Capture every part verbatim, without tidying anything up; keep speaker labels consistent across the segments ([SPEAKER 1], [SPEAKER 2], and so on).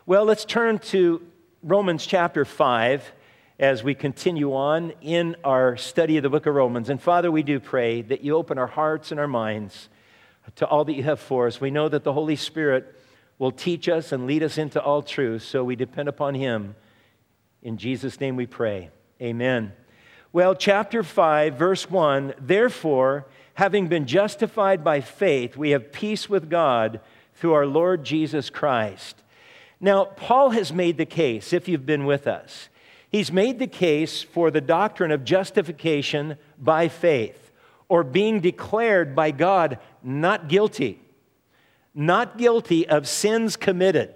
[SPEAKER 1] Well, let's turn to Romans chapter five as we continue on in our study of the book of Romans. And Father, we do pray that you open our hearts and our minds to all that you have for us. We know that the Holy Spirit will teach us and lead us into all truth, so we depend upon him. In Jesus' name we pray. Amen. Well, chapter five, verse one, therefore, having been justified by faith, we have peace with God through our Lord Jesus Christ. Now, Paul has made the case, if you've been with us, he's made the case for the doctrine of justification by faith, or being declared by God not guilty, not guilty of sins committed.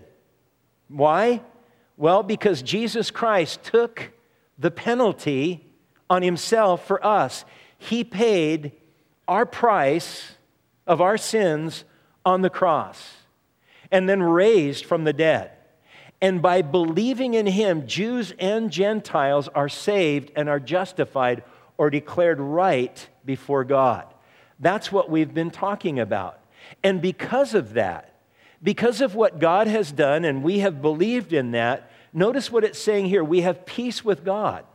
[SPEAKER 1] Why? Well, because Jesus Christ took the penalty on himself for us. He paid our price of our sins on the cross and then raised from the dead. And by believing in him, Jews and Gentiles are saved and are justified or declared right before God. That's what we've been talking about. And because of that, because of what God has done, and we have believed in that, notice what it's saying here. We have peace with God.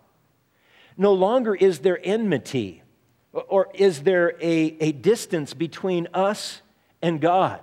[SPEAKER 1] No longer is there enmity, or is there a, a distance between us and God.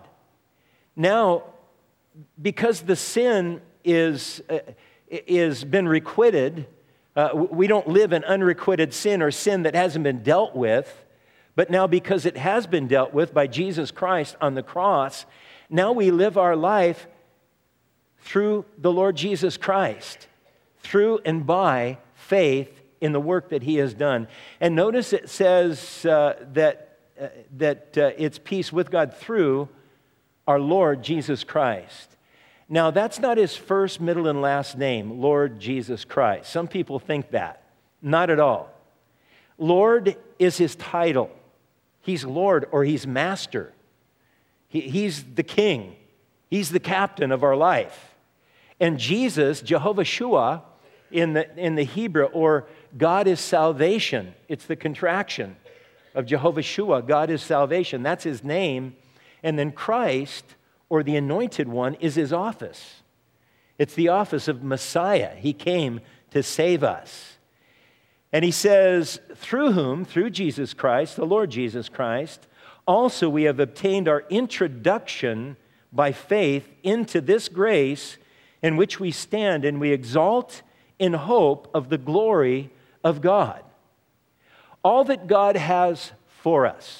[SPEAKER 1] Now, because the sin is, uh, is been requited, uh, we don't live in unrequited sin or sin that hasn't been dealt with, but now because it has been dealt with by Jesus Christ on the cross, now we live our life through the Lord Jesus Christ, through and by faith in the work that he has done. And notice it says uh, that, uh, that uh, it's peace with God through our Lord Jesus Christ. Now, that's not his first, middle, and last name, Lord Jesus Christ. Some people think that. Not at all. Lord is his title. He's Lord or he's master. He, he's the king. He's the captain of our life. And Jesus, Jehovah Shua, in the, in the Hebrew, or God is salvation. It's the contraction of Jehovah Shua. God is salvation. That's his name. And then Christ, or the Anointed One, is his office. It's the office of Messiah. He came to save us. And he says, through whom, through Jesus Christ, the Lord Jesus Christ, also we have obtained our introduction by faith into this grace in which we stand, and we exalt in hope of the glory of God. All that God has for us,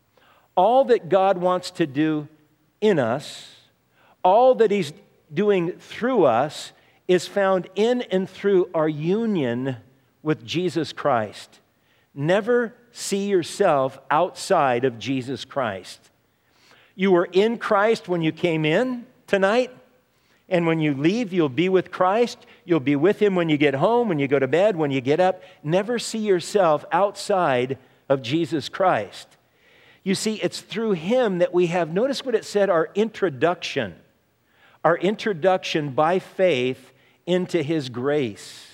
[SPEAKER 1] all that God wants to do in us, all that he's doing through us is found in and through our union with Jesus Christ. Never see yourself outside of Jesus Christ. You were in Christ when you came in tonight, and when you leave, you'll be with Christ. You'll be with him when you get home, when you go to bed, when you get up. Never see yourself outside of Jesus Christ. You see, it's through him that we have, notice what it said, our introduction. Our introduction by faith into his grace.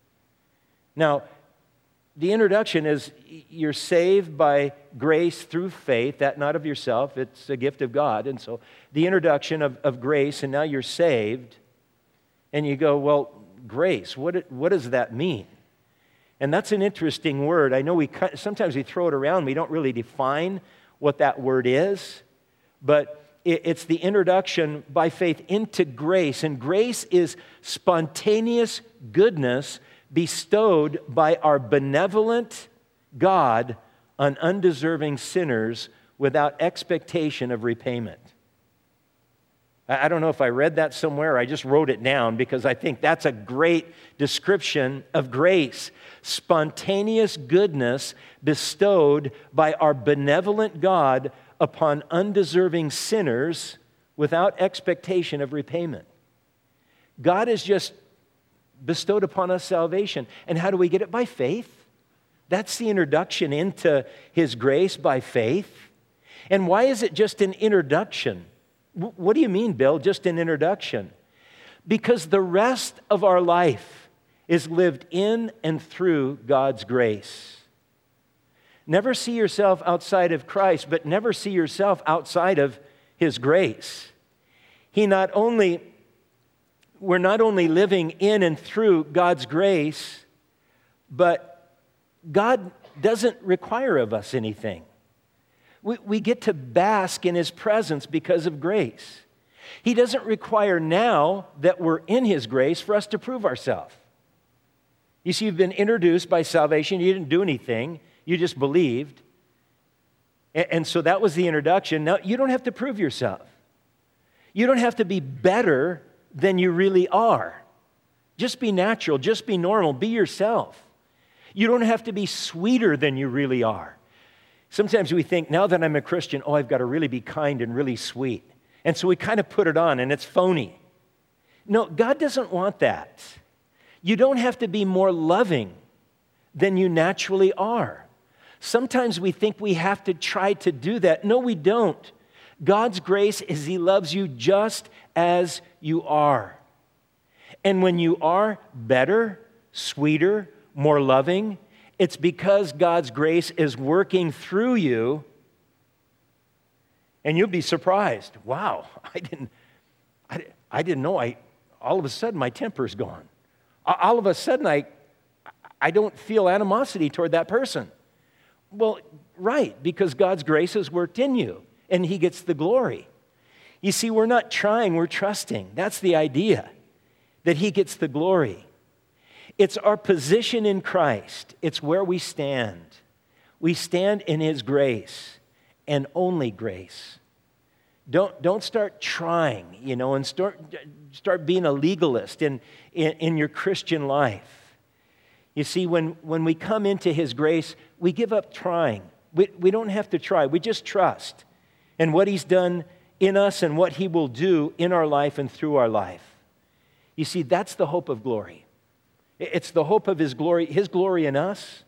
[SPEAKER 1] Now, the introduction is you're saved by grace through faith, that not of yourself, it's a gift of God. And so the introduction of, of grace, and now you're saved. And you go, well, grace, what, what does that mean? And that's an interesting word. I know we sometimes we throw it around, we don't really define what that word is, but it, it's the introduction by faith into grace. And grace is spontaneous goodness bestowed by our benevolent God on undeserving sinners without expectation of repayment. I don't know if I read that somewhere or I just wrote it down because I think that's a great description of grace. Spontaneous goodness bestowed by our benevolent God upon undeserving sinners without expectation of repayment. God is just bestowed upon us salvation. And how do we get it? By faith. That's the introduction into his grace, by faith. And why is it just an introduction? What do you mean, Bill, just an introduction? Because the rest of our life is lived in and through God's grace. Never see yourself outside of Christ, but never see yourself outside of his grace. He not only we're not only living in and through God's grace, but God doesn't require of us anything. We, we get to bask in His presence because of grace. He doesn't require now that we're in His grace for us to prove ourselves. You see, you've been introduced by salvation. You didn't do anything. You just believed. And, and so that was the introduction. Now, you don't have to prove yourself. You don't have to be better than you really are. Just be natural. Just be normal. Be yourself. You don't have to be sweeter than you really are. Sometimes we think, now that I'm a Christian, oh, I've got to really be kind and really sweet. And so we kind of put it on, and it's phony. No, God doesn't want that. You don't have to be more loving than you naturally are. Sometimes we think we have to try to do that. No, we don't. God's grace is He loves you just as you are. And when you are better, sweeter, more loving, it's because God's grace is working through you. And you'll be surprised. Wow, I didn't, I, I didn't know. I all of a sudden my temper's gone. All of a sudden I, I don't feel animosity toward that person. Well, right, because God's grace has worked in you, and He gets the glory. You see, we're not trying, we're trusting. That's the idea, that He gets the glory. It's our position in Christ. It's where we stand. We stand in His grace, and only grace. Don't, don't start trying, you know, and start, start being a legalist in, in, in your Christian life. You see, when, when we come into His grace, we give up trying. We, we don't have to try. We just trust in what He's done in us and what He will do in our life and through our life. You see, that's the hope of glory. It's the hope of His glory, His glory in us.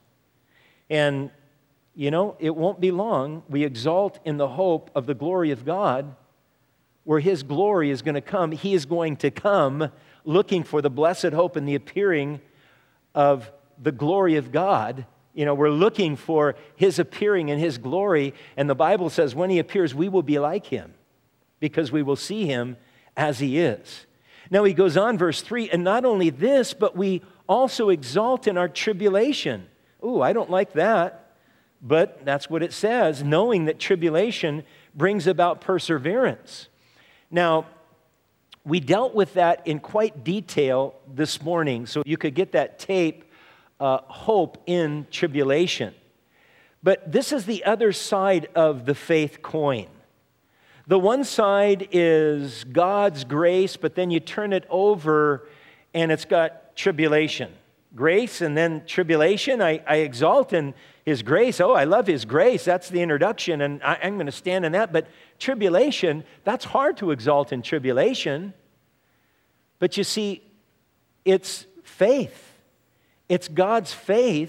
[SPEAKER 1] And you know, it won't be long. We exalt in the hope of the glory of God, where His glory is going to come. He is going to come looking for the blessed hope and the appearing of the glory of God. You know, we're looking for His appearing in His glory. And the Bible says when He appears, we will be like Him because we will see Him as He is. Now he goes on, verse three, and not only this, but we also exalt in our tribulation. Ooh, I don't like that. But that's what it says, knowing that tribulation brings about perseverance. Now, we dealt with that in quite detail this morning, so you could get that tape, uh, Hope in Tribulation. But this is the other side of the faith coin. The one side is God's grace, but then you turn it over and it's got tribulation. Grace and then tribulation. I, I exalt in His grace. Oh, I love His grace. That's the introduction, and I, I'm going to stand in that. But tribulation, that's hard to exalt in tribulation. But you see, it's faith. It's God's faith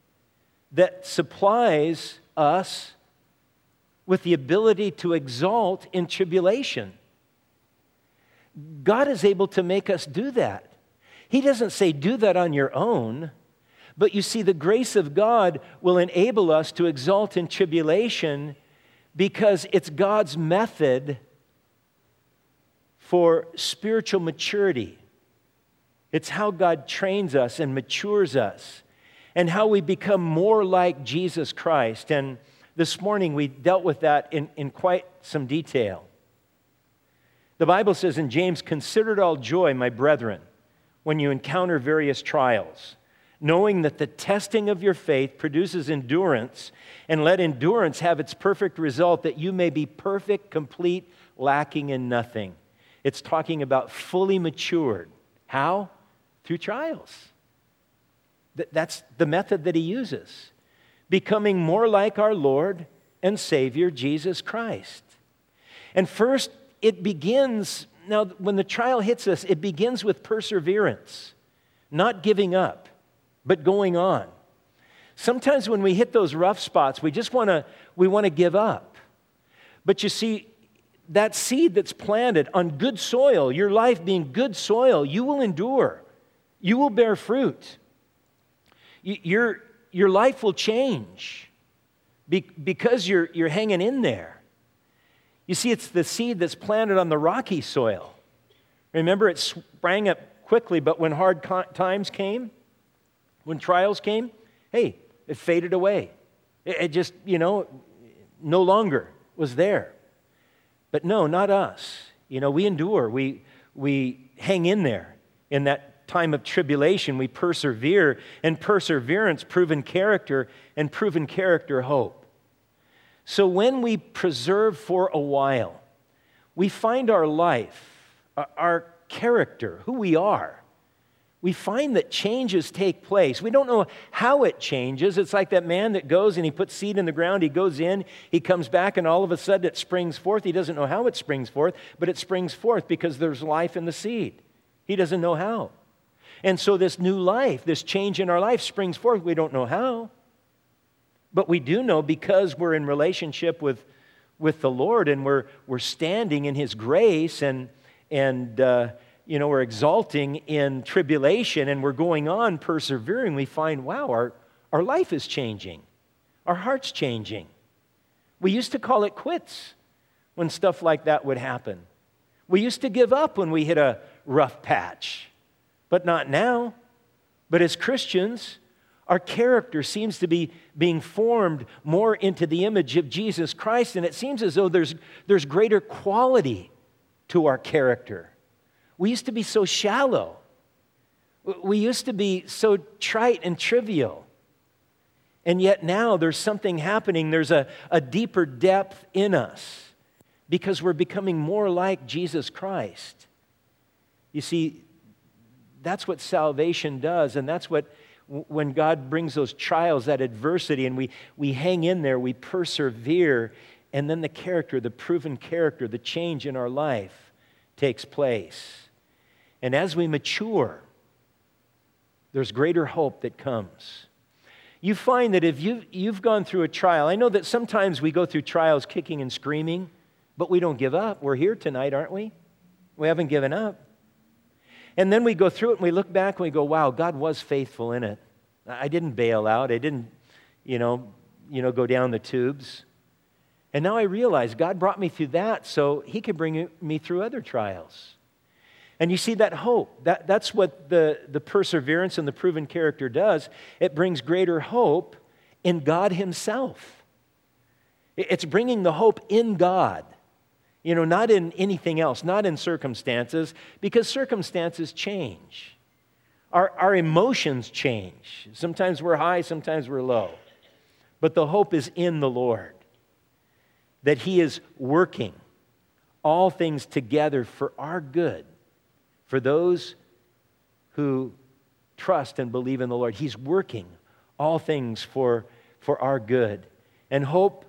[SPEAKER 1] that supplies us with the ability to exalt in tribulation. God is able to make us do that. He doesn't say do that on your own, but you see, the grace of God will enable us to exalt in tribulation because it's God's method for spiritual maturity. It's how God trains us and matures us and how we become more like Jesus Christ. And this morning we dealt with that in, in quite some detail. The Bible says in James, "Consider it all joy, my brethren, when you encounter various trials, knowing that the testing of your faith produces endurance, and let endurance have its perfect result, that you may be perfect, complete, lacking in nothing." It's talking about fully matured. How? Through trials. That's the method that He uses. Becoming more like our Lord and Savior, Jesus Christ. And first, it begins... Now, when the trial hits us, it begins with perseverance, not giving up, but going on. Sometimes when we hit those rough spots, we just want to we want to give up. But you see, that seed that's planted on good soil, your life being good soil, you will endure. You will bear fruit. Your, your life will change because you're, you're hanging in there. You see, it's the seed that's planted on the rocky soil. Remember, it sprang up quickly, but when hard times came, when trials came, hey, it faded away. It just, you know, no longer was there. But no, not us. You know, we endure. We, we hang in there in that time of tribulation. We persevere, and perseverance, proven character, and proven character, hope. So when we preserve for a while, we find our life, our character, who we are, we find that changes take place. We don't know how it changes. It's like that man that goes and he puts seed in the ground. He goes in, he comes back, and all of a sudden it springs forth. He doesn't know how it springs forth, but it springs forth because there's life in the seed. He doesn't know how. And so this new life, this change in our life springs forth. We don't know how. But we do know because we're in relationship with, with the Lord, and we're, we're standing in His grace, and, and uh, you know, we're exalting in tribulation, and we're going on persevering. We find, wow, our, our life is changing. Our heart's changing. We used to call it quits when stuff like that would happen. We used to give up when we hit a rough patch, but not now. But as Christians, our character seems to be being formed more into the image of Jesus Christ, and it seems as though there's, there's greater quality to our character. We used to be so shallow. We used to be so trite and trivial. And yet now there's something happening. There's a, a deeper depth in us because we're becoming more like Jesus Christ. You see, that's what salvation does, and that's what, when God brings those trials, that adversity, and we, we hang in there, we persevere, and then the character, the proven character, the change in our life takes place. And as we mature, there's greater hope that comes. You find that if you, you've gone through a trial, I know that sometimes we go through trials kicking and screaming, but we don't give up. We're here tonight, aren't we? We haven't given up. And then we go through it and we look back and we go, wow, God was faithful in it. I didn't bail out. I didn't, you know, you know, go down the tubes. And now I realize God brought me through that so He could bring me through other trials. And you see that hope. That, that's what the, the perseverance and the proven character does. It brings greater hope in God Himself. It's bringing the hope in God. You know, not in anything else, not in circumstances, because circumstances change. Our, our emotions change. Sometimes we're high, sometimes we're low. But the hope is in the Lord, that He is working all things together for our good, for those who trust and believe in the Lord. He's working all things for, for our good. And hope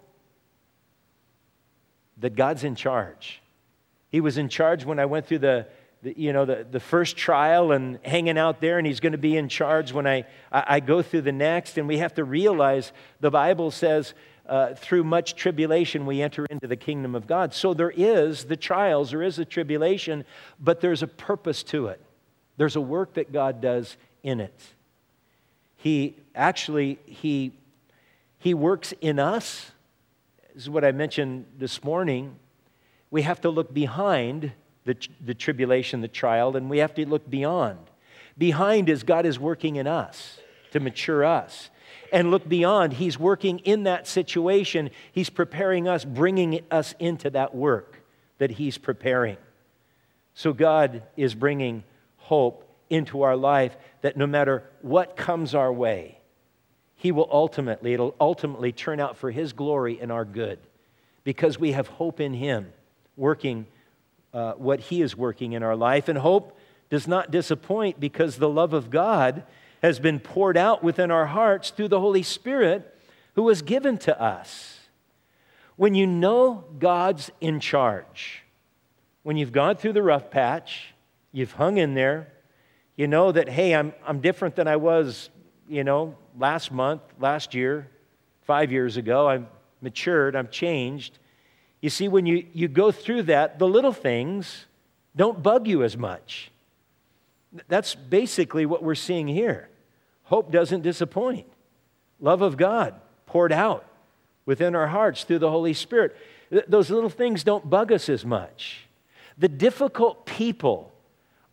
[SPEAKER 1] that God's in charge. He was in charge when I went through the, the you know, the, the first trial and hanging out there, and He's going to be in charge when I, I, I go through the next. And we have to realize the Bible says, uh, through much tribulation we enter into the kingdom of God. So there is the trials, there is the tribulation, but there's a purpose to it. There's a work that God does in it. He actually, He, he works in us. This is what I mentioned this morning. We have to look behind the, the tribulation, the trial, and we have to look beyond. Behind is God is working in us to mature us. And look beyond, He's working in that situation. He's preparing us, bringing us into that work that He's preparing. So God is bringing hope into our life that no matter what comes our way, He will ultimately, it'll ultimately turn out for His glory and our good, because we have hope in Him working uh, what He is working in our life. And hope does not disappoint, because the love of God has been poured out within our hearts through the Holy Spirit who was given to us. When you know God's in charge, when you've gone through the rough patch, you've hung in there, you know that, hey, I'm, I'm different than I was, you know, last month, last year, five years ago. I've matured, I've changed. You see, when you, you go through that, the little things don't bug you as much. That's basically what we're seeing here. Hope doesn't disappoint. Love of God poured out within our hearts through the Holy Spirit. Th- those little things don't bug us as much. The difficult people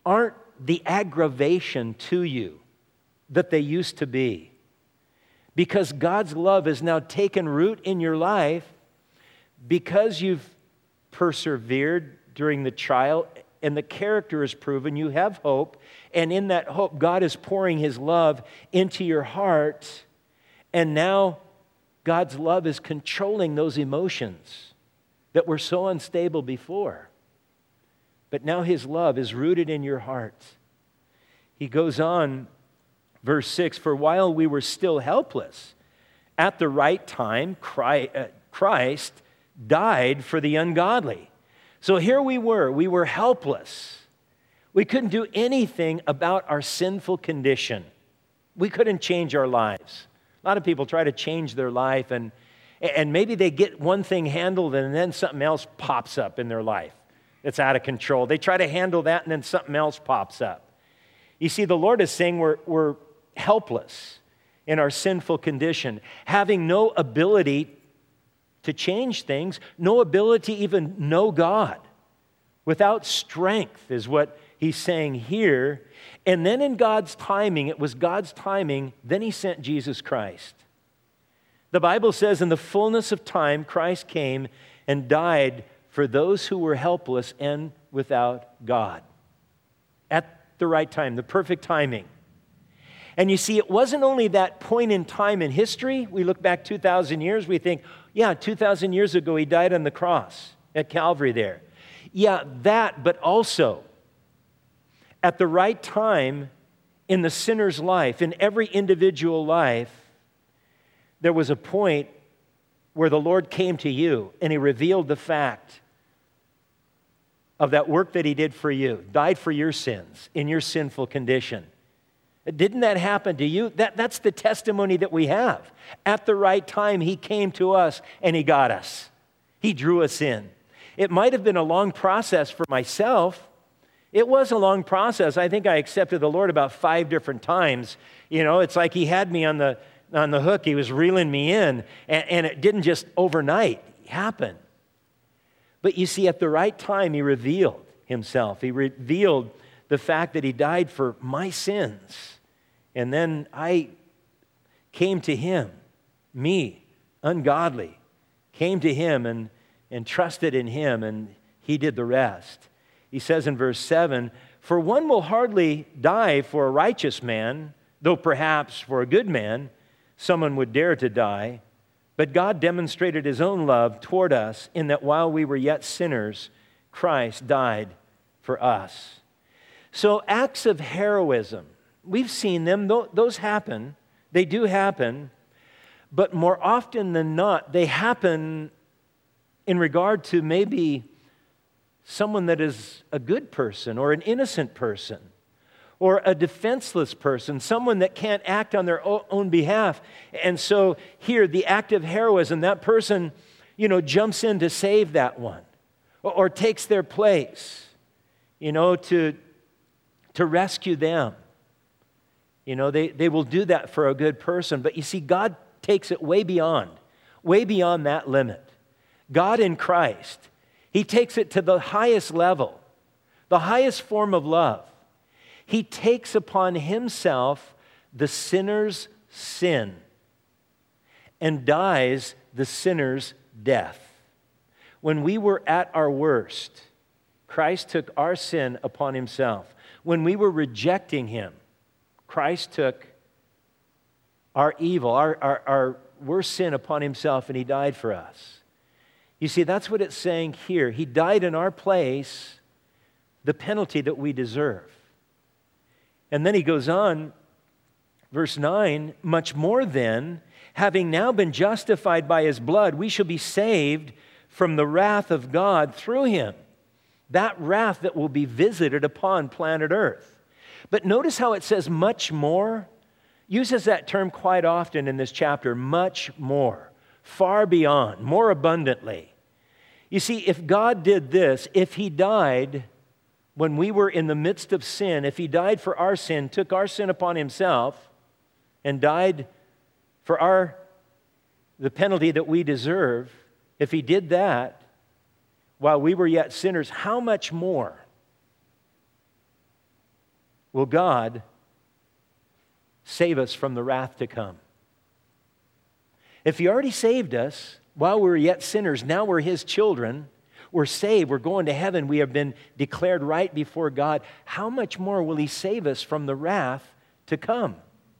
[SPEAKER 1] aren't the aggravation to you that they used to be. Because God's love has now taken root in your life because you've persevered during the trial and the character is proven, you have hope, and in that hope, God is pouring His love into your heart, and now God's love is controlling those emotions that were so unstable before. But now His love is rooted in your heart. He goes on, verse six, for while we were still helpless, at the right time, Christ died for the ungodly. So here we were, we were helpless. We couldn't do anything about our sinful condition. We couldn't change our lives. A lot of people try to change their life, and, and maybe they get one thing handled and then something else pops up in their life. It's out of control. They try to handle that and then something else pops up. You see, the Lord is saying we're, we're helpless in our sinful condition, having no ability to change things, no ability to even know God. Without strength is what He's saying here. And then in God's timing, it was God's timing, then He sent Jesus Christ. The Bible says in the fullness of time, Christ came and died for those who were helpless and without God. At the right time, the perfect timing. And you see, it wasn't only that point in time in history. We look back two thousand years, we think, yeah, two thousand years ago, He died on the cross at Calvary there. Yeah, that, but also at the right time in the sinner's life, in every individual life, there was a point where the Lord came to you and He revealed the fact of that work that He did for you, died for your sins in your sinful condition. Didn't that happen to you? That, that's the testimony that we have. At the right time, He came to us and He got us. He drew us in. It might have been a long process for myself. It was a long process. I think I accepted the Lord about five different times. You know, it's like He had me on the, on the hook. He was reeling me in, and, and it didn't just overnight happen. But you see, at the right time, He revealed Himself. He revealed the fact that He died for my sins. And then I came to Him, me, ungodly, came to Him and, and trusted in Him, and He did the rest. He says in verse seven, for one will hardly die for a righteous man, though perhaps for a good man someone would dare to die. But God demonstrated His own love toward us in that while we were yet sinners, Christ died for us. So acts of heroism, we've seen them. Those happen. They do happen. But more often than not, they happen in regard to maybe someone that is a good person or an innocent person or a defenseless person, someone that can't act on their own behalf. And so here, the act of heroism, that person, you know, jumps in to save that one or, or takes their place, you know, to... to rescue them. You know, they, they will do that for a good person. But you see, God takes it way beyond, way beyond that limit. God in Christ, He takes it to the highest level, the highest form of love. He takes upon Himself the sinner's sin and dies the sinner's death. When we were at our worst, Christ took our sin upon Himself. When we were rejecting Him, Christ took our evil, our, our, our worst sin upon Himself, and He died for us. You see, that's what it's saying here. He died in our place, the penalty that we deserve. And then He goes on, verse nine, much more then, having now been justified by His blood, we shall be saved from the wrath of God through Him. That wrath that will be visited upon planet Earth. But notice how it says much more. Uses that term quite often in this chapter, much more, far beyond, more abundantly. You see, if God did this, if He died when we were in the midst of sin, if He died for our sin, took our sin upon Himself, and died for our the penalty that we deserve, if He did that, while we were yet sinners, how much more will God save us from the wrath to come. If He already saved us while we were yet sinners, now we're His children, we're saved, we're going to heaven, we have been declared right before God, how much more will He save us from the wrath to come?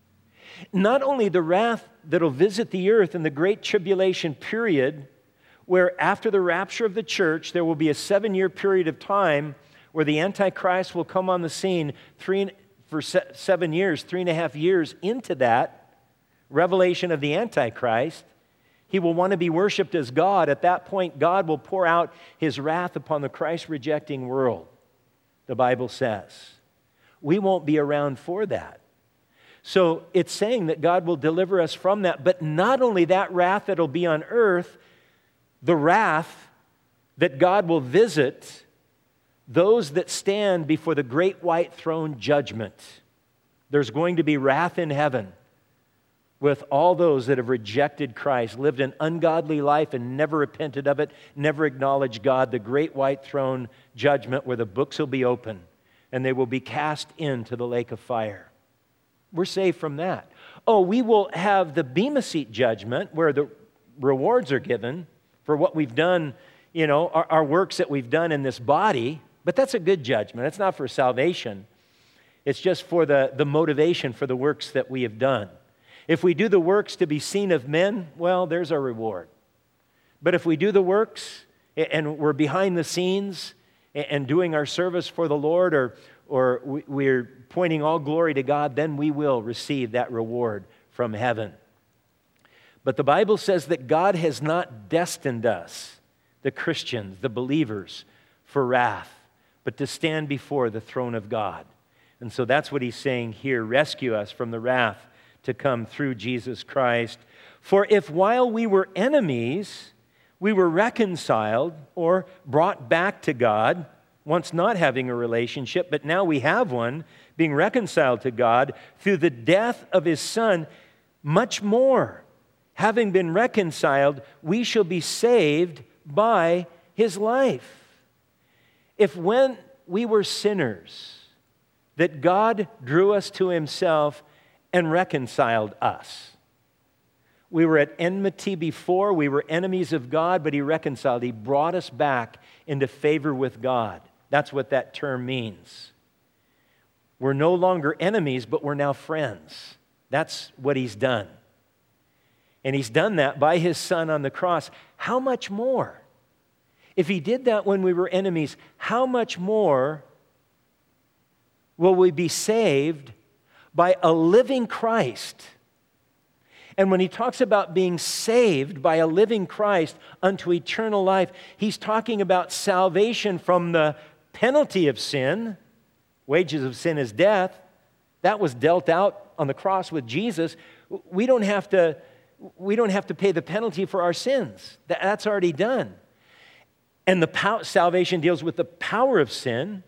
[SPEAKER 1] Not only the wrath that'll visit the earth in the great tribulation period, where after the rapture of the church, there will be a seven-year period of time where the Antichrist will come on the scene three, for se- seven years, three and a half years into that revelation of the Antichrist. He will want to be worshiped as God. At that point, God will pour out His wrath upon the Christ-rejecting world, the Bible says. We won't be around for that. So it's saying that God will deliver us from that, but not only that wrath that'll be on earth, the wrath that God will visit those that stand before the great white throne judgment. There's going to be wrath in heaven with all those that have rejected Christ, lived an ungodly life and never repented of it, never acknowledged God, the great white throne judgment where the books will be open and they will be cast into the lake of fire. We're saved from that. Oh, we will have the Bema Seat judgment where the rewards are given for what we've done, you know, our, our works that we've done in this body, but that's a good judgment. It's not for salvation. It's just for the, the motivation for the works that we have done. If we do the works to be seen of men, well, there's our reward. But if we do the works and we're behind the scenes and doing our service for the Lord, or, or we're pointing all glory to God, then we will receive that reward from heaven. But the Bible says that God has not destined us, the Christians, the believers, for wrath, but to stand before the throne of God. And so that's what He's saying here, rescue us from the wrath to come through Jesus Christ. For if while we were enemies, we were reconciled or brought back to God, once not having a relationship, but now we have one, being reconciled to God through the death of His Son, much more, having been reconciled, we shall be saved by His life. If when we were sinners, that God drew us to Himself and reconciled us. We were at enmity before, we were enemies of God, but He reconciled. He brought us back into favor with God. That's what that term means. We're no longer enemies, but we're now friends. That's what He's done. And He's done that by His Son on the cross. How much more? If He did that when we were enemies, how much more will we be saved by a living Christ? And when He talks about being saved by a living Christ unto eternal life, He's talking about salvation from the penalty of sin. Wages of sin is death. That was dealt out on the cross with Jesus. We don't have to, we don't have to pay the penalty for our sins. That's already done. And the pow- salvation deals with the power of sin,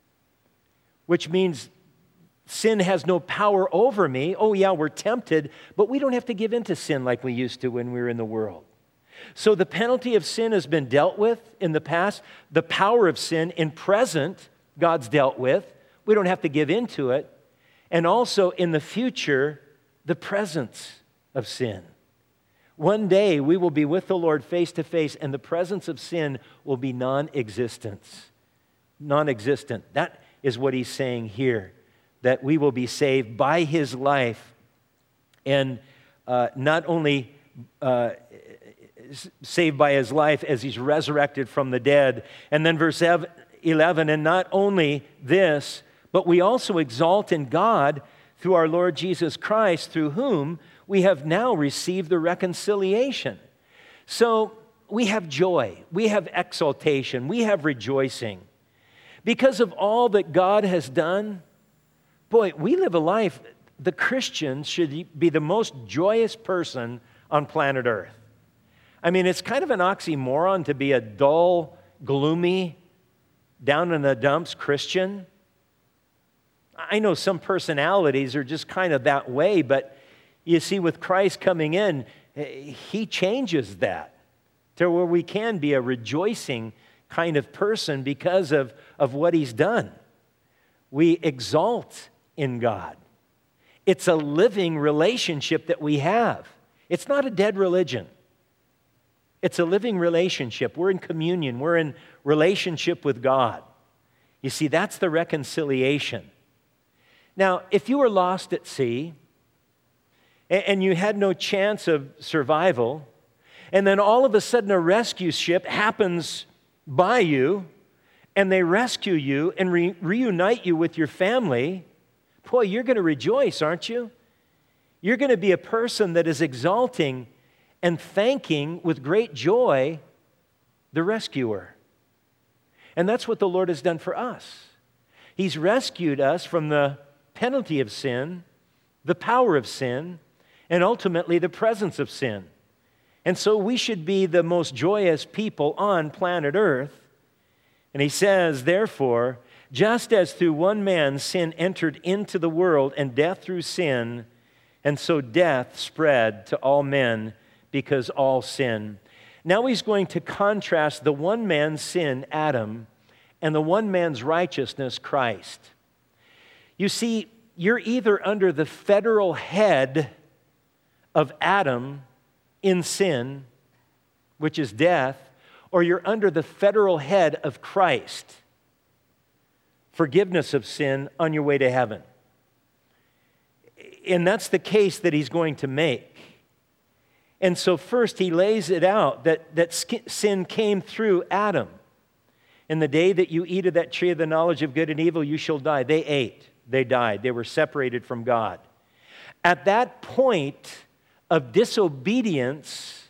[SPEAKER 1] which means sin has no power over me. Oh yeah, we're tempted, but we don't have to give in to sin like we used to when we were in the world. So the penalty of sin has been dealt with in the past. The power of sin in present, God's dealt with. We don't have to give in to it. And also in the future, the presence of sin. One day we will be with the Lord face to face, and the presence of sin will be non-existent. Non-existent. That is what He's saying here, that we will be saved by His life, and uh, not only uh, saved by His life as He's resurrected from the dead. And then verse eleven, and not only this, but we also exalt in God through our Lord Jesus Christ, through whom we have now received the reconciliation. So we have joy, we have exaltation, we have rejoicing. Because of all that God has done, boy, we live a life, the Christians should be the most joyous person on planet Earth. I mean, it's kind of an oxymoron to be a dull, gloomy, down in the dumps Christian. I know some personalities are just kind of that way, but you see, with Christ coming in, He changes that to where we can be a rejoicing kind of person because of, of what He's done. We exalt in God. It's a living relationship that we have. It's not a dead religion. It's a living relationship. We're in communion. We're in relationship with God. You see, that's the reconciliation. Now, if you were lost at sea and you had no chance of survival, and then all of a sudden a rescue ship happens by you, and they rescue you and re- reunite you with your family, boy, you're going to rejoice, aren't you? You're going to be a person that is exalting and thanking with great joy the rescuer. And that's what the Lord has done for us. He's rescued us from the penalty of sin, the power of sin, and ultimately the presence of sin. And so we should be the most joyous people on planet Earth. And he says, therefore, just as through one man sin entered into the world and death through sin, and so death spread to all men because all sin. Now he's going to contrast the one man's sin, Adam, and the one man's righteousness, Christ. You see, you're either under the federal head of Adam in sin, which is death, or you're under the federal head of Christ, forgiveness of sin on your way to heaven. And that's the case that he's going to make. And so first he lays it out that, that sin came through Adam. In the day that you eat of that tree of the knowledge of good and evil, you shall die. They ate. They died. They were separated from God. At that point of disobedience,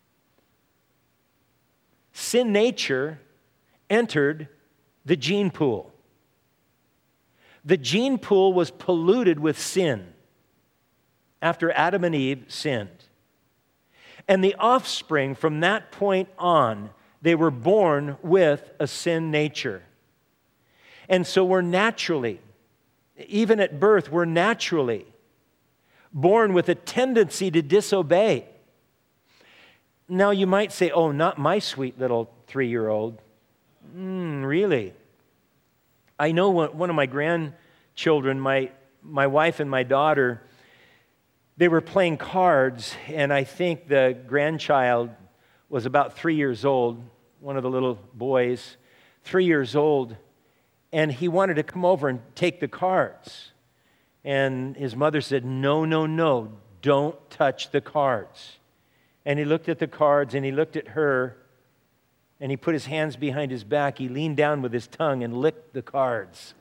[SPEAKER 1] sin nature entered the gene pool. The gene pool was polluted with sin after Adam and Eve sinned. And the offspring from that point on, they were born with a sin nature. And so we're naturally, even at birth, we're naturally born with a tendency to disobey. Now you might say, oh, not my sweet little three-year-old. Mm, really? I know one of my grandchildren, my, my wife and my daughter, they were playing cards, and I think the grandchild was about three years old, one of the little boys, three years old, and he wanted to come over and take the cards. And his mother said, no, no, no, don't touch the cards. And he looked at the cards, and he looked at her, and he put his hands behind his back. He leaned down with his tongue and licked the cards.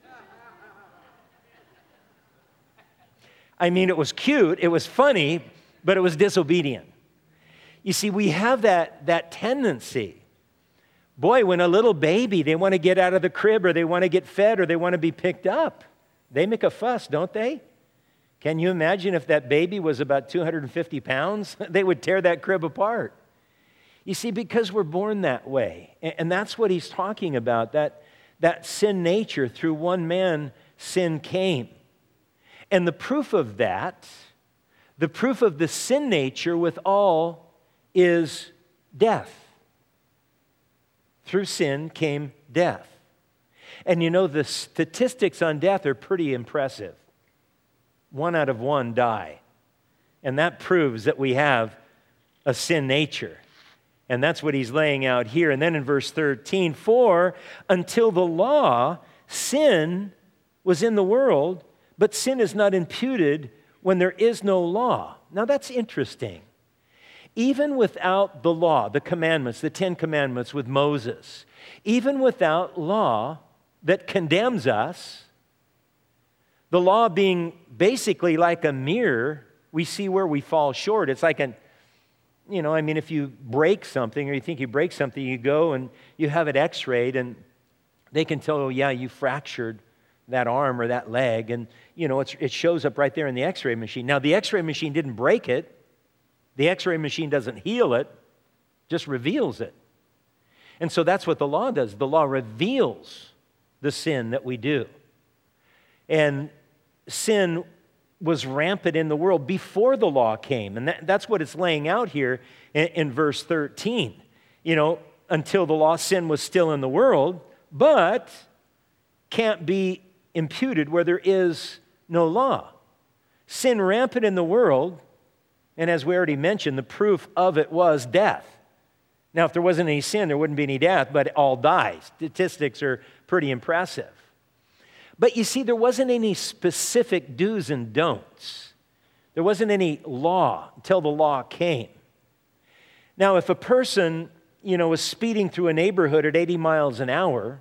[SPEAKER 1] I mean, it was cute, it was funny, but it was disobedient. You see, we have that, that tendency. Boy, when a little baby, they want to get out of the crib, or they want to get fed, or they want to be picked up. They make a fuss, don't they? Can you imagine if that baby was about two hundred fifty pounds? They would tear that crib apart. You see, because we're born that way. And that's what he's talking about, that, that sin nature. Through one man, sin came. And the proof of that, the proof of the sin nature with all, is death. Through sin came death. And you know, the statistics on death are pretty impressive. One out of one die. And that proves that we have a sin nature. And that's what he's laying out here. And then in verse thirteen, for until the law, sin was in the world, but sin is not imputed when there is no law. Now that's interesting. Even without the law, the commandments, the Ten Commandments with Moses, even without law that condemns us, the law being basically like a mirror, we see where we fall short. It's like an, you know, I mean, if you break something or you think you break something, you go and you have it x-rayed and they can tell, oh yeah, you fractured that arm or that leg, and you know, it's, it shows up right there in the x-ray machine. Now, the x-ray machine didn't break it. The x-ray machine doesn't heal it, just reveals it. And so that's what the law does. The law reveals the sin that we do. And sin was rampant in the world before the law came. And that, that's what it's laying out here in, in verse thirteen. You know, until the law, sin was still in the world, but can't be imputed where there is no law. Sin rampant in the world, and as we already mentioned, the proof of it was death. Now, if there wasn't any sin, there wouldn't be any death, but all die. Statistics are pretty impressive. But you see, there wasn't any specific do's and don'ts. There wasn't any law until the law came. Now, if a person, you know, was speeding through a neighborhood at eighty miles an hour,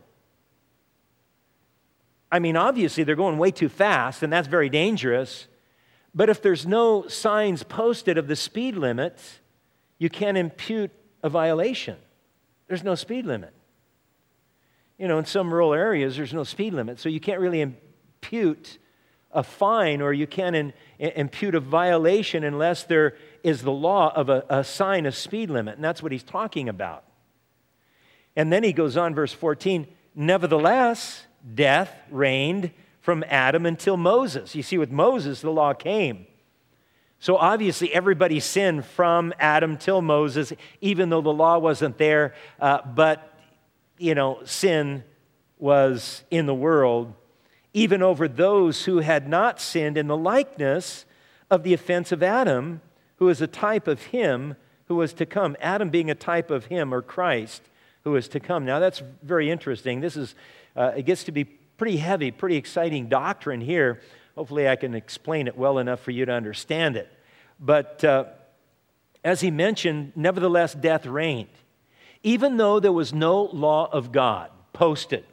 [SPEAKER 1] I mean, obviously they're going way too fast, and that's very dangerous. But if there's no signs posted of the speed limit, you can't impute a violation. There's no speed limit. You know, in some rural areas, there's no speed limit, so you can't really impute a fine, or you can't in, impute a violation unless there is the law of a, a sign of speed limit, and that's what he's talking about. And then he goes on, verse fourteen, nevertheless, death reigned from Adam until Moses. You see, with Moses, the law came. So obviously, everybody sinned from Adam till Moses, even though the law wasn't there. Uh, but, you know, sin was in the world, even over those who had not sinned in the likeness of the offense of Adam, who is a type of him who was to come. Adam being a type of him, or Christ, who is to come. Now, that's very interesting. This is, uh, it gets to be pretty heavy, pretty exciting doctrine here. Hopefully I can explain it well enough for you to understand it. But uh, as he mentioned, nevertheless, death reigned. Even though there was no law of God posted,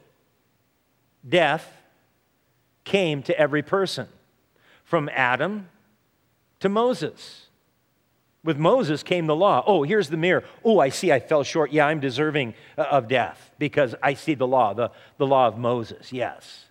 [SPEAKER 1] death came to every person, from Adam to Moses. With Moses came the law. Oh, here's the mirror. Oh, I see I fell short. Yeah, I'm deserving of death because I see the law, the, the law of Moses, yes.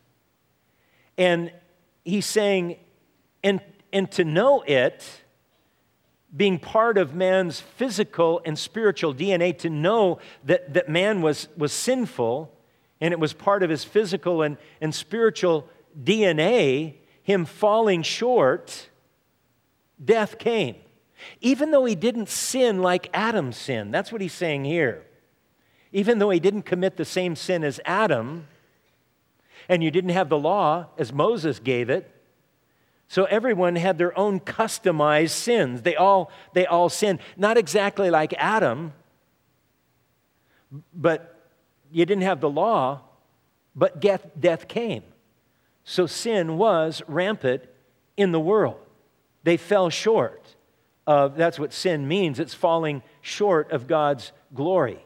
[SPEAKER 1] And he's saying, and, and to know it, being part of man's physical and spiritual D N A, to know that, that man was, was sinful, and it was part of his physical and, and spiritual D N A, him falling short, death came. Even though he didn't sin like Adam sinned, that's what he's saying here. Even though he didn't commit the same sin as Adam, and you didn't have the law as Moses gave it, so everyone had their own customized sins. They all, they all sinned. Not exactly like Adam, but you didn't have the law, but death, death came. So sin was rampant in the world. They fell short. Uh, that's what sin means. It's falling short of God's glory.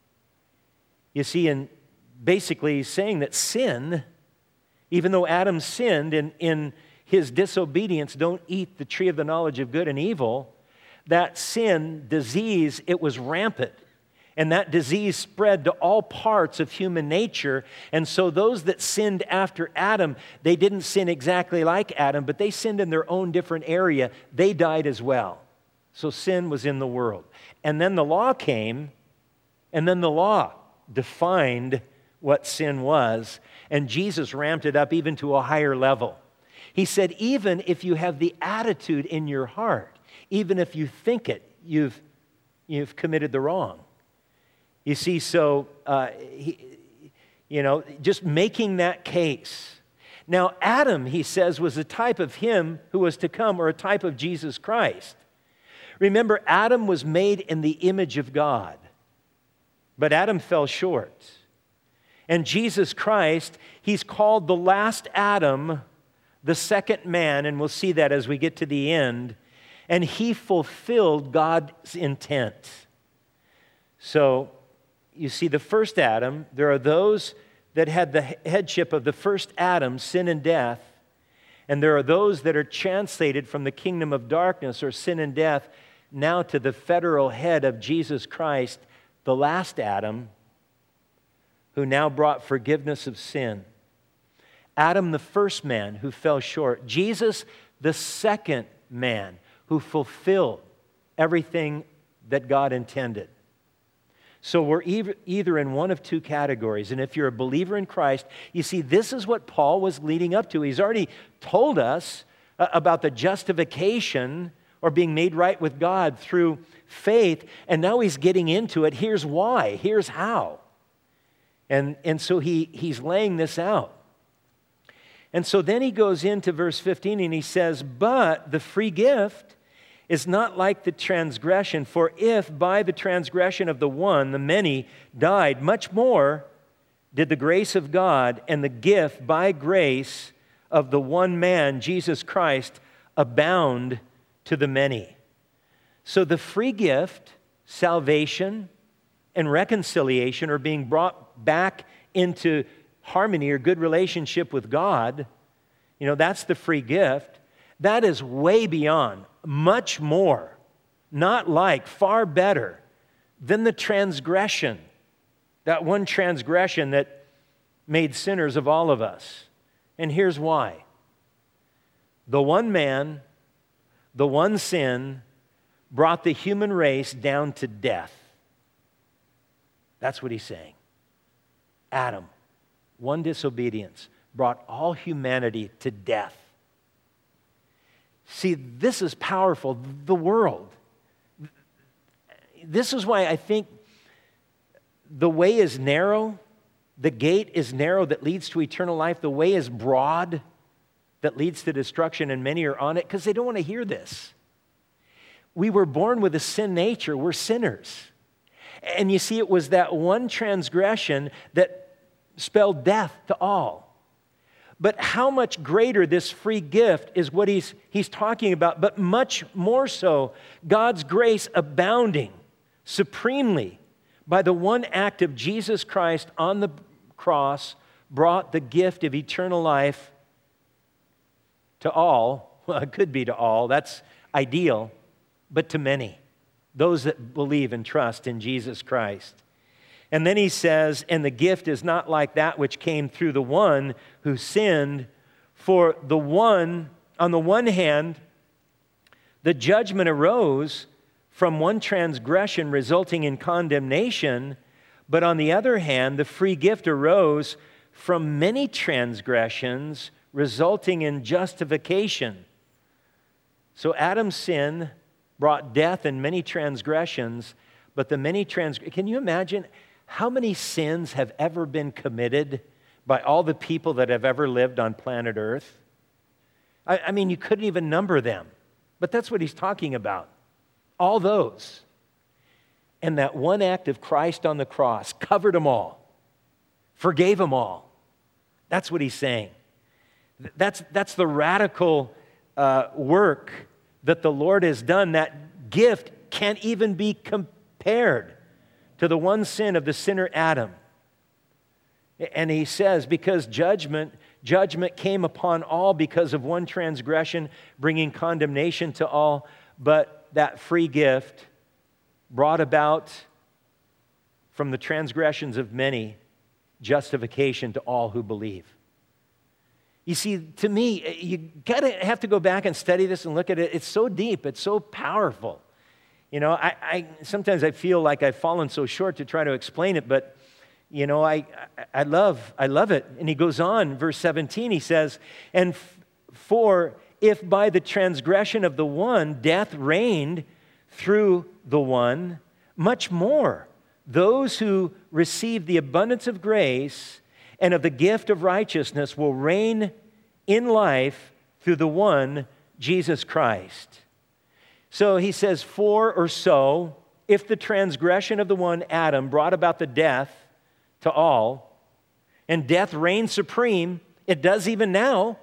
[SPEAKER 1] You see, and basically he's saying that sin, even though Adam sinned in, in his disobedience, don't eat the tree of the knowledge of good and evil, that sin, disease, it was rampant. And that disease spread to all parts of human nature. And so those that sinned after Adam, they didn't sin exactly like Adam, but they sinned in their own different area. They died as well. So sin was in the world. And then the law came, and then the law defined what sin was, and Jesus ramped it up even to a higher level. He said, even if you have the attitude in your heart, even if you think it, you've, you've committed the wrong. You see, so, uh, he, you know, just making that case. Now, Adam, he says, was a type of him who was to come, or a type of Jesus Christ. Remember, Adam was made in the image of God, but Adam fell short. And Jesus Christ, he's called the last Adam, the second man, and we'll see that as we get to the end, and he fulfilled God's intent. So, you see, the first Adam, there are those that had the headship of the first Adam, sin and death, and there are those that are translated from the kingdom of darkness, or sin and death, now to the federal head of Jesus Christ, the last Adam, who now brought forgiveness of sin. Adam, the first man who fell short. Jesus, the second man who fulfilled everything that God intended. So we're either in one of two categories. And if you're a believer in Christ, you see, this is what Paul was leading up to. He's already told us about the justification, or being made right with God through faith, and now he's getting into it. Here's why, here's how. And, and so he, he's laying this out. And so then he goes into verse fifteen and he says, but the free gift is not like the transgression, for if by the transgression of the one the many died, much more did the grace of God and the gift by grace of the one man, Jesus Christ, abound to the many. So the free gift, salvation and reconciliation, or being brought back into harmony or good relationship with God, you know, that's the free gift. That is way beyond, much more, not like, far better than the transgression, that one transgression that made sinners of all of us. And here's why. The one man, the one sin, brought the human race down to death. That's what he's saying. Adam, one disobedience, brought all humanity to death. See, this is powerful. The world. This is why I think the way is narrow, the gate is narrow that leads to eternal life, the way is broad that leads to destruction, and many are on it because they don't want to hear this. We were born with a sin nature. We're sinners. And you see, it was that one transgression that spelled death to all. But how much greater this free gift is what he's, he's talking about, but much more so, God's grace abounding supremely by the one act of Jesus Christ on the cross brought the gift of eternal life to all. Well, it could be to all, that's ideal, but to many, those that believe and trust in Jesus Christ. And then he says, and the gift is not like that which came through the one who sinned. For the one, on the one hand, the judgment arose from one transgression resulting in condemnation, but on the other hand, the free gift arose from many transgressions resulting in justification. So Adam's sin brought death and many transgressions, but the many transgressions, can you imagine how many sins have ever been committed by all the people that have ever lived on planet Earth? I, I mean, you couldn't even number them, but that's what he's talking about. All those. And that one act of Christ on the cross covered them all, forgave them all. That's what he's saying. That's, that's the radical uh, work that the Lord has done. That gift can't even be compared to the one sin of the sinner Adam. And he says, because judgment, judgment came upon all because of one transgression, bringing condemnation to all, but that free gift brought about from the transgressions of many, justification to all who believe. You see, to me, you gotta have to go back and study this and look at it. It's so deep, it's so powerful. You know, I, I sometimes I feel like I've fallen so short to try to explain it, but you know, I I love I love it. And he goes on, verse seventeen, he says, and f- for if by the transgression of the one death reigned through the one, much more those who receive the abundance of grace and of the gift of righteousness will reign in life through the one, Jesus Christ. So he says, for or so, if the transgression of the one, Adam, brought about the death to all, and death reigns supreme, it does even now.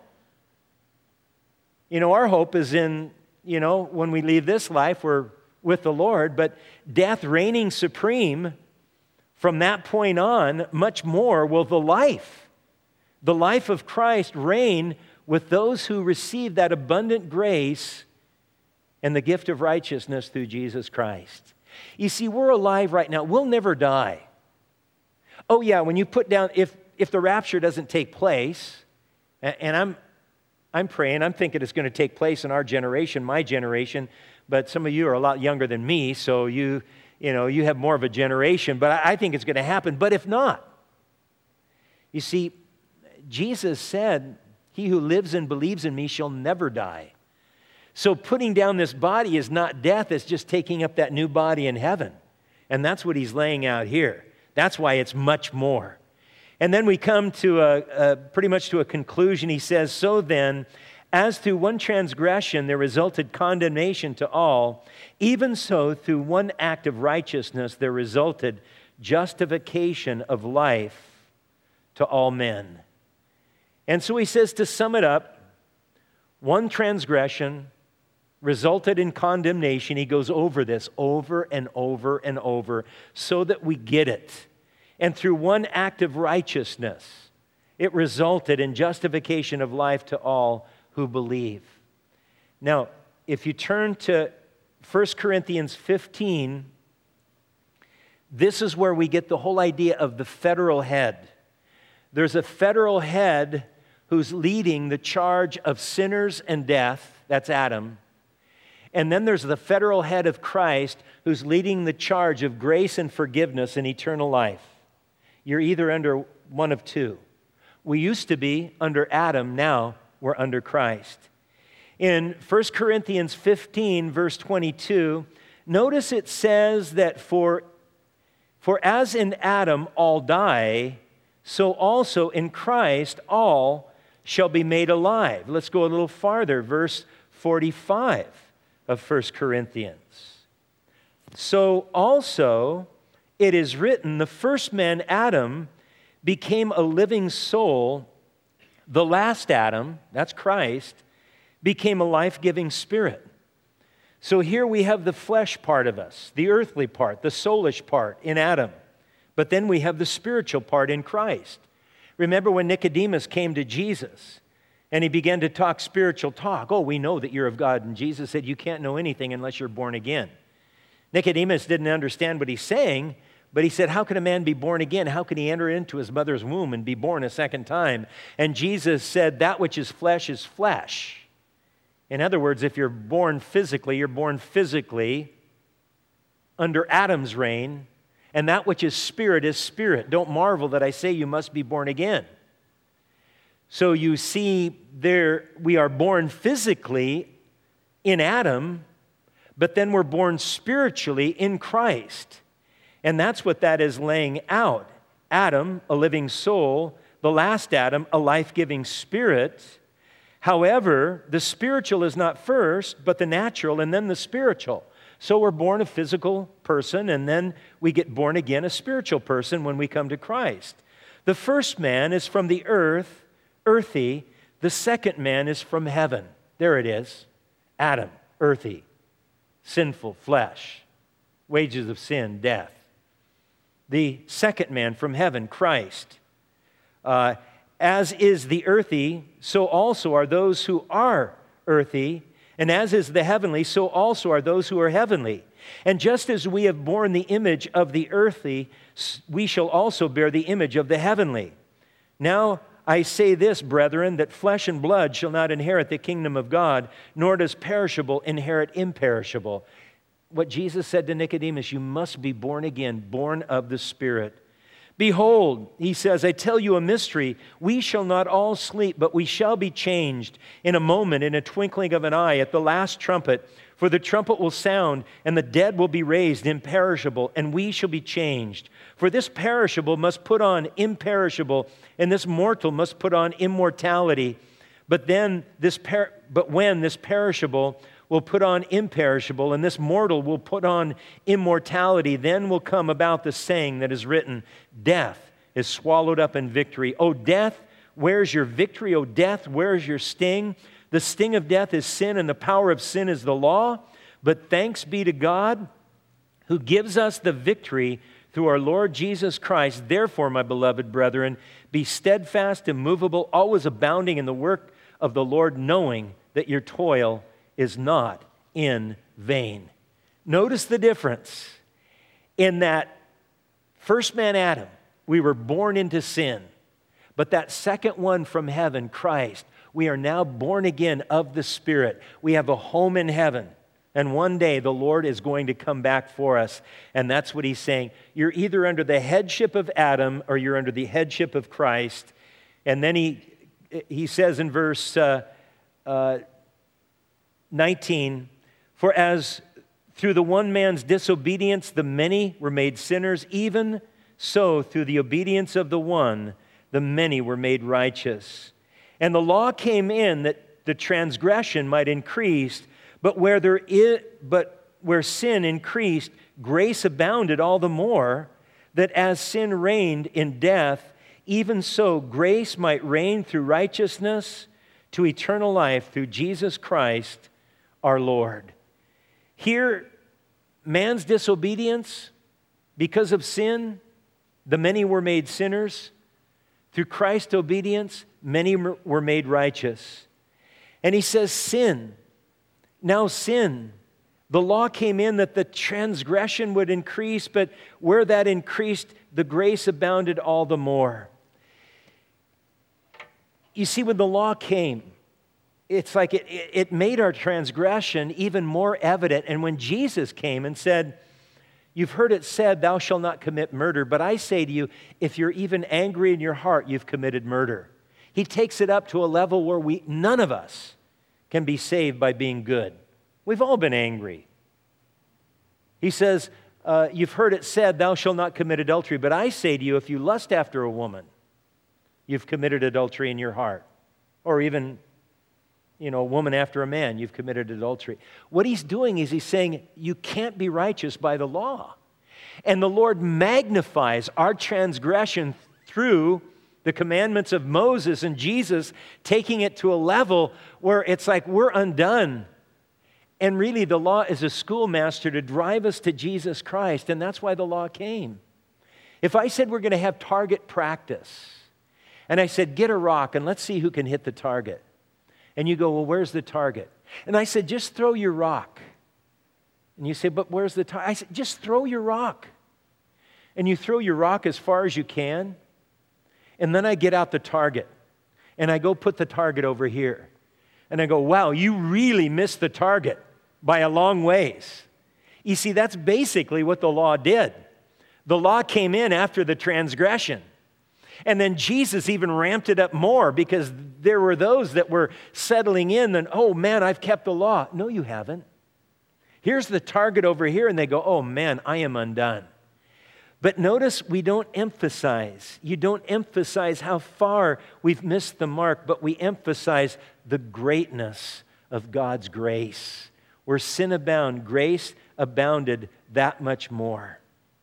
[SPEAKER 1] You know, our hope is in, you know, when we leave this life, we're with the Lord, but death reigning supreme, from that point on, much more will the life, the life of Christ reign with those who receive that abundant grace and the gift of righteousness through Jesus Christ. You see, we're alive right now. We'll never die. Oh yeah, when you put down, if, if the rapture doesn't take place, and I'm, I'm praying, I'm thinking it's going to take place in our generation, my generation, but some of you are a lot younger than me, so you, you know, you have more of a generation, but I, I think it's going to happen. But if not, you see, Jesus said, he who lives and believes in me shall never die. So putting down this body is not death, it's just taking up that new body in heaven. And that's what he's laying out here. That's why it's much more. And then we come to a, a pretty much to a conclusion. He says, so then, as through one transgression there resulted condemnation to all, even so through one act of righteousness there resulted justification of life to all men. And so he says, to sum it up, one transgression resulted in condemnation. He goes over this over and over and over so that we get it. And through one act of righteousness, it resulted in justification of life to all who believe. Now, if you turn to First Corinthians fifteen, this is where we get the whole idea of the federal head. There's a federal head who's leading the charge of sinners and death. That's Adam. And then there's the federal head of Christ who's leading the charge of grace and forgiveness and eternal life. You're either under one of two. We used to be under Adam, now we're under Christ. In First Corinthians fifteen, verse twenty-two, notice it says that for, for as in Adam all die, so also in Christ all shall be made alive. Let's go a little farther, verse forty-five of First Corinthians. So also it is written, the first man, Adam, became a living soul. The last Adam, that's Christ, became a life-giving spirit. So here we have the flesh part of us, the earthly part, the soulish part in Adam. But then we have the spiritual part in Christ. Remember when Nicodemus came to Jesus and he began to talk spiritual talk. Oh, we know that you're of God. And Jesus said, you can't know anything unless you're born again. Nicodemus didn't understand what he's saying, but he said, how can a man be born again? How can he enter into his mother's womb and be born a second time? And Jesus said, that which is flesh is flesh. In other words, if you're born physically, you're born physically under Adam's reign, and that which is spirit is spirit. Don't marvel that I say you must be born again. So you see there, we are born physically in Adam, but then we're born spiritually in Christ. And that's what that is laying out. Adam, a living soul. The last Adam, a life-giving spirit. However, the spiritual is not first, but the natural, and then the spiritual. So we're born a physical person, and then we get born again a spiritual person when we come to Christ. The first man is from the earth, earthy. The second man is from heaven. There it is. Adam, earthy, sinful flesh, wages of sin, death. The second man from heaven, Christ. Uh, as is the earthy, so also are those who are earthy. And as is the heavenly, so also are those who are heavenly. And just as we have borne the image of the earthly, we shall also bear the image of the heavenly. Now I say this, brethren, that flesh and blood shall not inherit the kingdom of God, nor does perishable inherit imperishable. What Jesus said to Nicodemus, you must be born again, born of the Spirit. Behold, he says, I tell you a mystery. We shall not all sleep, but we shall be changed in a moment, in a twinkling of an eye, at the last trumpet. For the trumpet will sound, and the dead will be raised imperishable, and we shall be changed. For this perishable must put on imperishable, and this mortal must put on immortality. But then this per- but when this perishable will put on imperishable, and this mortal will put on immortality, then will come about the saying that is written, death is swallowed up in victory. O death, where's your victory? O death, where's your sting? The sting of death is sin, and the power of sin is the law. But thanks be to God who gives us the victory through our Lord Jesus Christ. Therefore, my beloved brethren, be steadfast, immovable, always abounding in the work of the Lord, knowing that your toil is not in vain. Notice the difference in that first man, Adam, we were born into sin. But that second one from heaven, Christ, we are now born again of the Spirit. We have a home in heaven. And one day the Lord is going to come back for us. And that's what he's saying. You're either under the headship of Adam or you're under the headship of Christ. And then he, he says in verse uh, uh, nineteen, for as through the one man's disobedience the many were made sinners, even so through the obedience of the one the many were made righteous. And the law came in that the transgression might increase, but where there is, but where sin increased, grace abounded all the more, that as sin reigned in death, even so grace might reign through righteousness to eternal life through Jesus Christ our Lord. Here, man's disobedience, because of sin, the many were made sinners. Through Christ's obedience, many were made righteous. And he says, sin. Now sin. The law came in that the transgression would increase, but where that increased, the grace abounded all the more. You see, when the law came, it's like it, it made our transgression even more evident. And when Jesus came and said, you've heard it said, thou shalt not commit murder, but I say to you, if you're even angry in your heart, you've committed murder. He takes it up to a level where we, none of us can be saved by being good. We've all been angry. He says, uh, you've heard it said, thou shalt not commit adultery, but I say to you, if you lust after a woman, you've committed adultery in your heart. Or even, you know, a woman after a man, you've committed adultery. What he's doing is he's saying, you can't be righteous by the law. And the Lord magnifies our transgression through the commandments of Moses and Jesus, taking it to a level where it's like we're undone. And really, the law is a schoolmaster to drive us to Jesus Christ, and that's why the law came. If I said we're going to have target practice, and I said, get a rock and let's see who can hit the target. And you go, well, where's the target? And I said, just throw your rock. And you say, but where's the target? I said, just throw your rock. And you throw your rock as far as you can. And then I get out the target. And I go put the target over here. And I go, wow, you really missed the target by a long ways. You see, that's basically what the law did. The law came in after the transgression. And then Jesus even ramped it up more because there were those that were settling in and, oh man, I've kept the law. No, you haven't. Here's the target over here, and they go, oh man, I am undone. But notice we don't emphasize, you don't emphasize how far we've missed the mark, but we emphasize the greatness of God's grace. Where sin abounded, grace abounded that much more.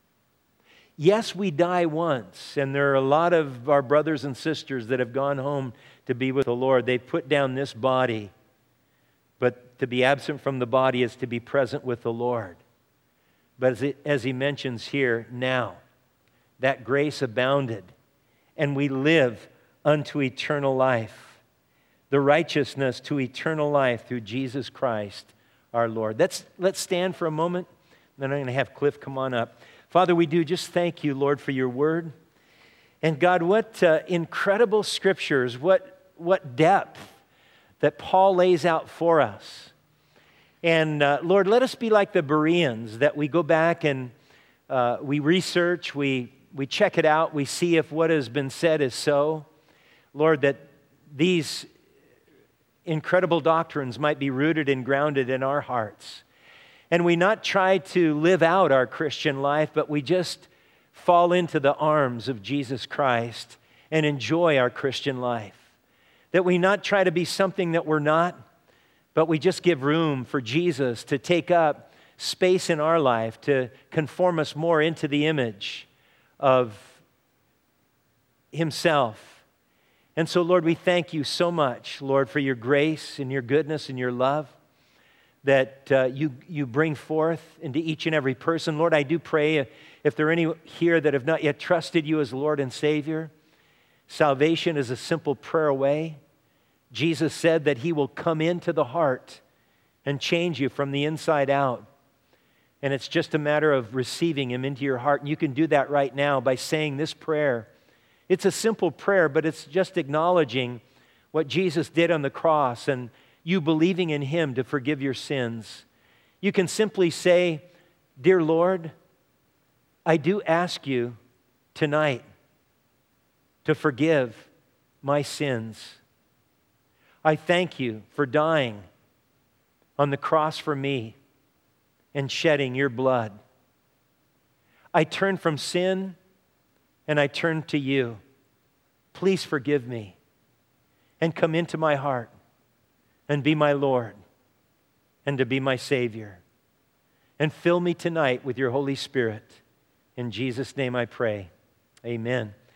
[SPEAKER 1] Yes, we die once, and there are a lot of our brothers and sisters that have gone home to be with the Lord. They've put down this body, but to be absent from the body is to be present with the Lord. But as, it, as he mentions here, now, that grace abounded, and we live unto eternal life, the righteousness to eternal life through Jesus Christ our Lord. Let's, let's stand for a moment, then I'm going to have Cliff come on up. Father, we do just thank you, Lord, for your word. And God, what uh, incredible scriptures, what, what depth that Paul lays out for us. And uh, Lord, let us be like the Bereans, that we go back and uh, we research, we, we check it out, we see if what has been said is so. Lord, that these incredible doctrines might be rooted and grounded in our hearts. And we not try to live out our Christian life, but we just fall into the arms of Jesus Christ and enjoy our Christian life. That we not try to be something that we're not, but we just give room for Jesus to take up space in our life, to conform us more into the image of Himself. And so, Lord, we thank you so much, Lord, for your grace and your goodness and your love that uh, you, you bring forth into each and every person. Lord, I do pray if, if there are any here that have not yet trusted you as Lord and Savior, salvation is a simple prayer away. Jesus said that He will come into the heart and change you from the inside out. And it's just a matter of receiving Him into your heart. And you can do that right now by saying this prayer. It's a simple prayer, but it's just acknowledging what Jesus did on the cross and you believing in Him to forgive your sins. You can simply say, Dear Lord, I do ask you tonight to forgive my sins. I thank you for dying on the cross for me and shedding your blood. I turn from sin and I turn to you. please forgive me and come into my heart and be my Lord and to be my Savior. And fill me tonight with your Holy Spirit. In Jesus' name I pray. Amen.